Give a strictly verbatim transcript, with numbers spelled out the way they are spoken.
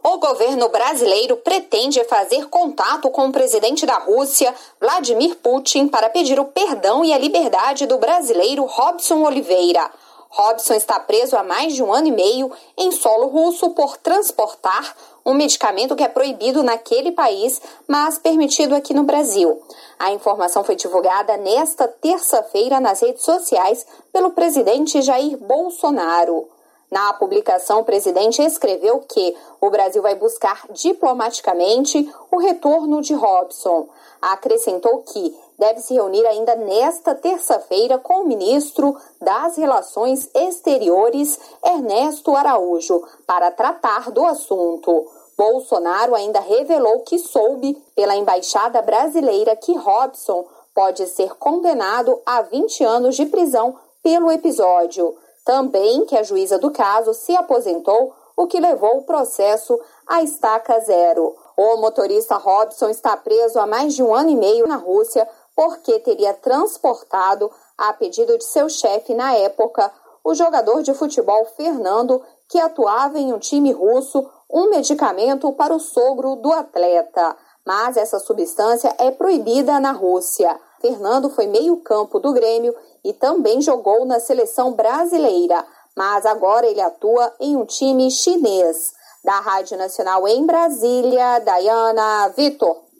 O governo brasileiro pretende fazer contato com o presidente da Rússia, Vladimir Putin, para pedir o perdão e a liberdade do brasileiro Robson Oliveira. Robson está preso há mais de um ano e meio em solo russo por transportar um medicamento que é proibido naquele país, mas permitido aqui no Brasil. A informação foi divulgada nesta terça-feira nas redes sociais pelo presidente Jair Bolsonaro. Na publicação, o presidente escreveu que o Brasil vai buscar diplomaticamente o retorno de Robson. Acrescentou que deve se reunir ainda nesta terça-feira com o ministro das Relações Exteriores, Ernesto Araújo, para tratar do assunto. Bolsonaro ainda revelou que soube pela embaixada brasileira que Robson pode ser condenado a vinte anos de prisão pelo episódio. Também que a juíza do caso se aposentou, o que levou o processo à estaca zero. O motorista Robson está preso há mais de um ano e meio na Rússia porque teria transportado, a pedido de seu chefe na época, o jogador de futebol Fernando, que atuava em um time russo, um medicamento para o sogro do atleta. Mas essa substância é proibida na Rússia. Fernando foi meio-campo do Grêmio e também jogou na seleção brasileira, mas agora ele atua em um time chinês. Da Rádio Nacional em Brasília, Dayana Vitor.